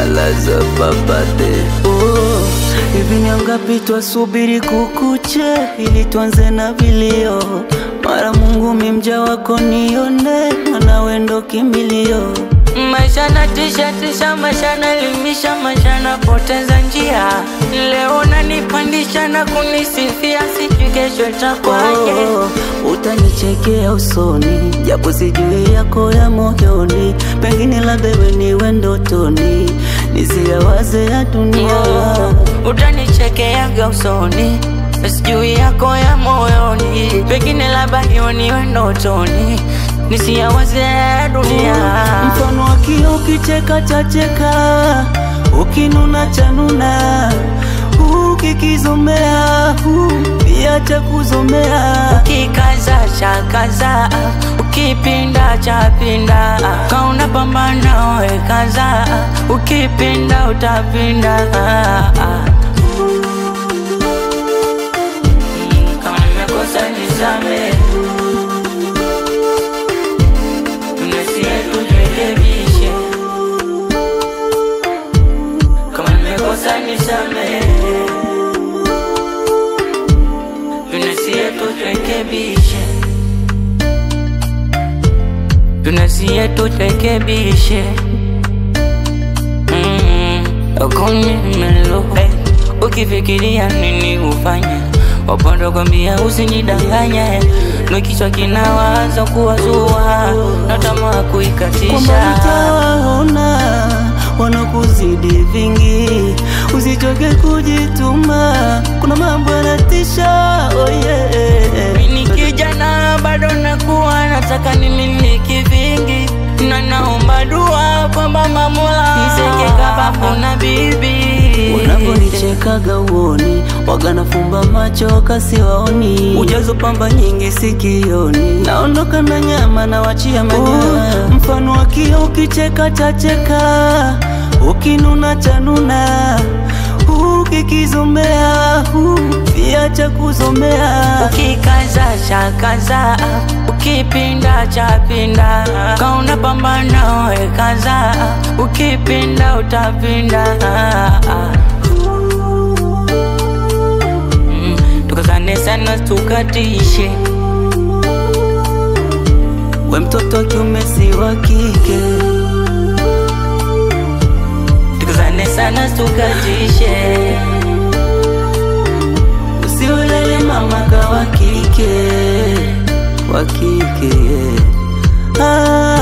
alaza papate. Hivi ni ngapi twasubiri kukuche ili tuanze na vilio? Mara Mungu mimja wako nione, mwana wendo kimbilio. Maisha na tisha, maisha na limisha, maisha na poteza njia. Leo nanipandisha na kunisifia, sijui kesho itakuwaje. Utanichekea usoni, japo sijui yako ya moyoni. Pengine labda wewe niwe ndotoni, nisiyawaze ya dunia. Utanichekea usoni, sijui yako ya moyoni. Pengine labda niwe ndotoni, nisiyawaze ya dunia. Mfano wa kioo ukicheka chacheka, ukinuna chanuna, ukikizomea pia cha kuzomea. Ukikaza chakaza, ukipinda chapinda. Kauna pambana we kaza, ukipinda utapinda. Kama nimekosa nisamehe, tunasie tujirekebishe. Kama nimekosa nisamehe, tunasie tujirekebishe. Tunasie tujirekebishe. Okoni melo, ukifikiria nini ufanye, wapondo kwambia usinidanganye. Nukichwa kinawaza kuwazua, na tamaa kuikatisha. Kwamba utawaona wanakuzidi vingi, usichoke kujituma, kuna mambo yanatisha. Oh yeah. Mimi kijana bado nakuwa nataka nimiliki vingi, na naomba dua kwamba Mola niseke kama na bibi. Unaponichekaga uoni, waga nafumba macho kasiwaoni. Ujazo pamba nyingi sikioni, naondoka na nyama na wachia manyoya. Mfano wa kioo ukicheka chacheka, ukinuna chanuna, ukikizomea pia cha kuzomea. Ukikaza chakaza, ukipinda chapinda. Kauna pambana we kaza, ukipinda utapinda. Tukazane sana tukatishe, we mtoto kiume si wa kike. tukazane sana tukatishe. Usiulele mama ka wa kike, wa kike, yeah.